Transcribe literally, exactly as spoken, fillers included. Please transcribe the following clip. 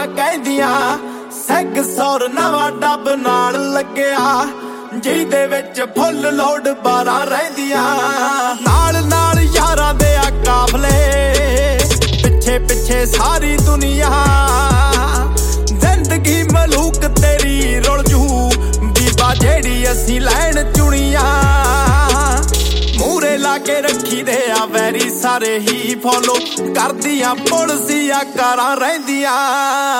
ਕਹਿੰਦੀਆਂ ਸੈਗ ਸੌਰ ਨਵਾਂ ਡੱਬ ਨਾਲ ਲੱਗਿਆ, ਜਿਹਦੇ ਵਿੱਚ ਫੁੱਲ ਲੋਡ ਬਾਰਾਂ ਰਹਿੰਦੀਆਂ। ਨਾਲ ਨਾਲ ਯਾਰਾਂ ਦੇ ਆ ਕਾਫਲੇ, ਪਿੱਛੇ ਪਿੱਛੇ ਸਾਰੀ ਦੁਨੀਆ। ਜ਼ਿੰਦਗੀ ਮਲੂਕ ਤੇਰੀ ਰੁਲ ਜੂ, ਬੀਬਾ ਜਿਹੜੀ ਅਸੀਂ ਲੈਣ ਚੁਣੀਆਂ। ਮੂਰੇ ਲਾ ਕੇ ਰੱਖੀ ਦੇ ਆ ਵੈਰੀ ਸਾਰੇ ਹੀ ਫੋਲੋ ਕਰਦੀਆਂ, ਪੁਲਸੀਆਂ ਕਾਰਾਂ ਰਹਿੰਦੀਆਂ।